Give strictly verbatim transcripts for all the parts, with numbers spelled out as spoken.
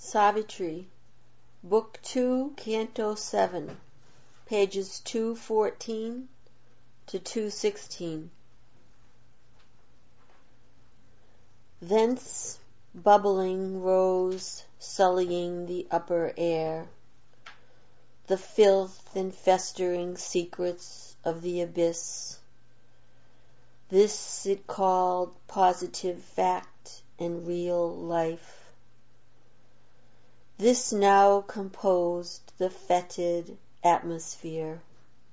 Savitri, Book two, Canto seven, pages two fourteen to two sixteen. Thence bubbling rose, sullying the upper air, the filth and festering secrets of the abyss. This it called positive fact and real life. This now composed the fetid atmosphere.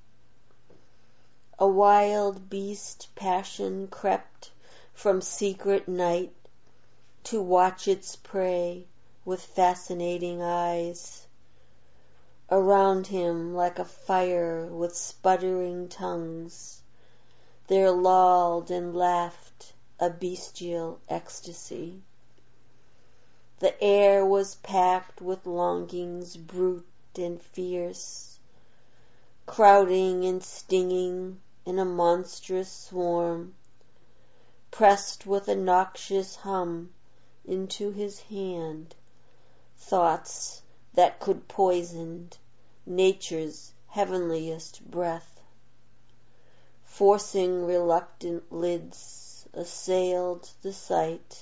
A wild beast passion crept from secret night to watch its prey with fascinating eyes. Around him, like a fire with sputtering tongues, there lolled and laughed a bestial ecstasy. The air was packed with longings brute and fierce, crowding and stinging in a monstrous swarm, pressed with a noxious hum into his hand, thoughts that could poison nature's heavenliest breath. Forcing reluctant lids assailed the sight,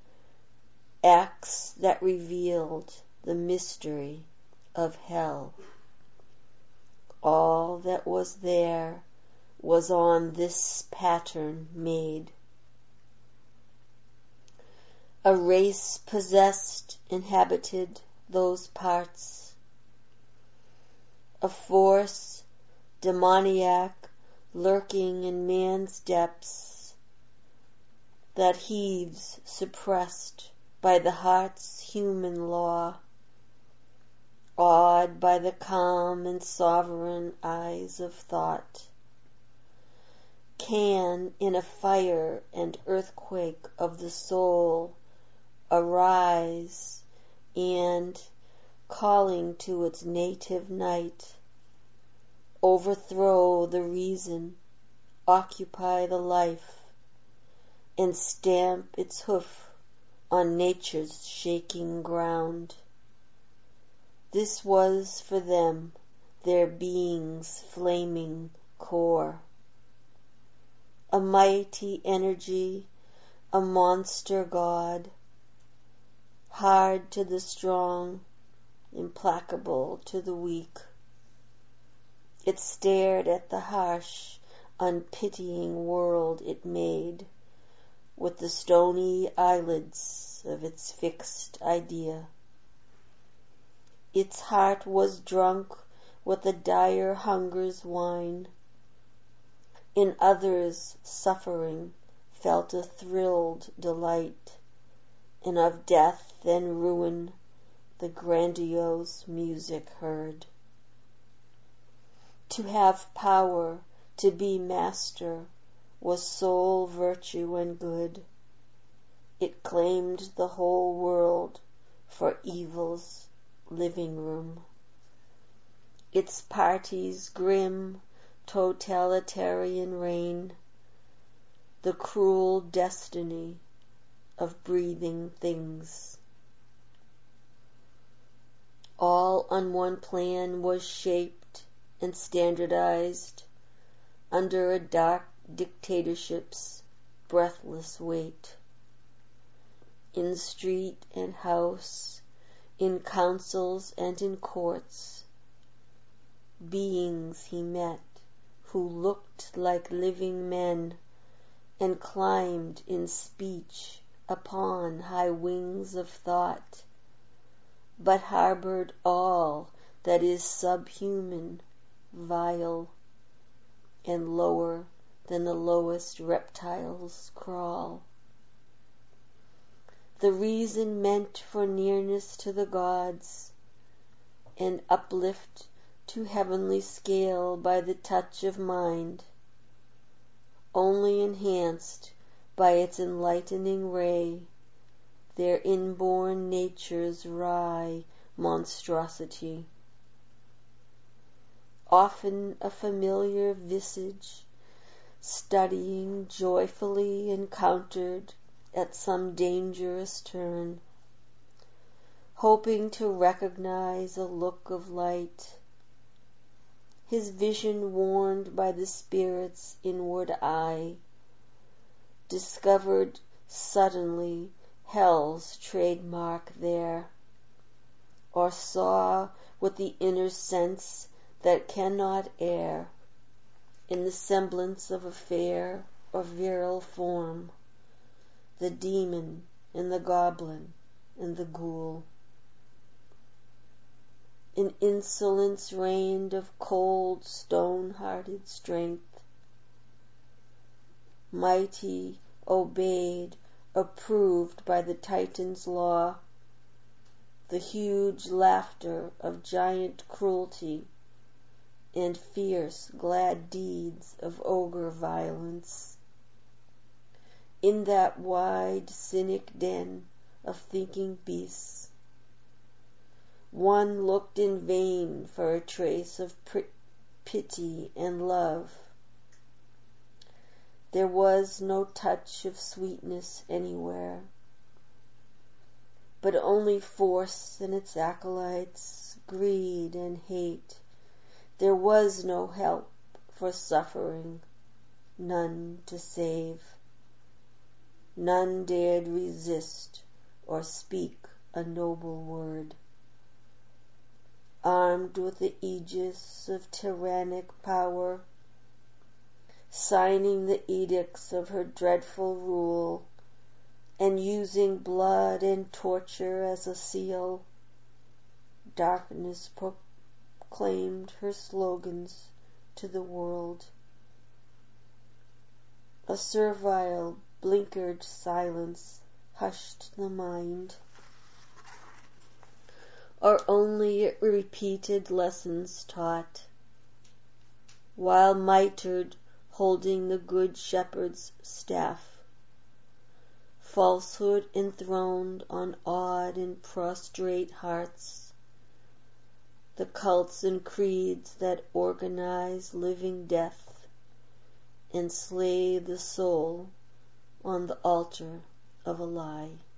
acts that revealed the mystery of hell. All that was there was on this pattern made. A race possessed inhabited those parts, a force demoniac lurking in man's depths, that heaves suppressed by the heart's human law, awed by the calm and sovereign eyes of thought, can in a fire and earthquake of the soul arise and, calling to its native night, overthrow the reason, occupy the life, and stamp its hoof on nature's shaking ground. This was for them their being's flaming core. A mighty energy, a monster god, hard to the strong, implacable to the weak. It stared at the harsh, unpitying world it made with the stony eyelids of its fixed idea. Its heart was drunk with the dire hunger's wine. In others' suffering felt a thrilled delight, and of death and ruin the grandiose music heard. To have power, to be master, was sole virtue and good. It claimed the whole world for evil's living room. Its party's grim, totalitarian reign, the cruel destiny of breathing things. All on one plan was shaped and standardized under a dark dictatorship's breathless weight. In street and house, in councils and in courts, beings he met who looked like living men and climbed in speech upon high wings of thought, but harbored all that is subhuman, vile, and lower than the lowest reptiles crawl. The reason meant for nearness to the gods, and uplift to heavenly scale by the touch of mind, only enhanced by its enlightening ray their inborn nature's wry monstrosity. Often a familiar visage, studying joyfully encountered at some dangerous turn, hoping to recognize a look of light. His vision warned by the spirit's inward eye, discovered suddenly hell's trademark there, or saw with the inner sense that cannot err in the semblance of a fair or virile form, the demon and the goblin and the ghoul. In insolence reigned of cold, stone-hearted strength. Mighty, obeyed, approved by the Titan's law, the huge laughter of giant cruelty and fierce, glad deeds of ogre violence. In that wide, cynic den of thinking beasts, one looked in vain for a trace of pity and love. There was no touch of sweetness anywhere, but only force and its acolytes, greed and hate. There was no help for suffering, none to save. None dared resist or speak a noble word. Armed with the aegis of tyrannic power, signing the edicts of her dreadful rule, and using blood and torture as a seal, darkness proclaimed her slogans to the world. A servile, blinkered silence hushed the mind, or only it repeated lessons taught, while mitred, holding the good shepherd's staff, falsehood enthroned on awed and prostrate hearts, the cults and creeds that organize living death and slay the soul on the altar of a lie.